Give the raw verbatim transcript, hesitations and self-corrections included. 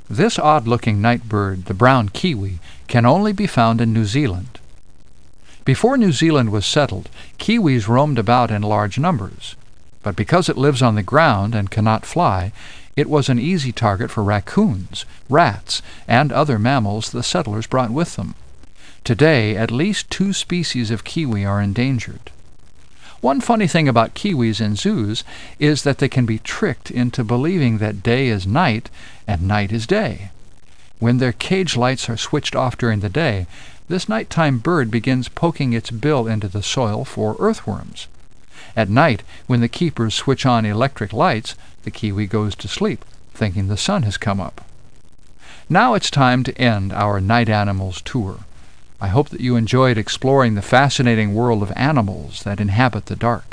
This odd-looking night bird, the brown kiwi, can only be found in New Zealand. Before New Zealand was settled, kiwis roamed about in large numbers, but because it lives on the ground and cannot fly, it was an easy target for raccoons, rats, and other mammals the settlers brought with them. Today, at least two species of kiwi are endangered. One funny thing about kiwis in zoos is that they can be tricked into believing that day is night and night is day. When their cage lights are switched off during the day, this nighttime bird begins poking its bill into the soil for earthworms. At night, when the keepers switch on electric lights, the kiwi goes to sleep, thinking the sun has come up. Now it's time to end our Night Animals tour. I hope that you enjoyed exploring the fascinating world of animals that inhabit the dark.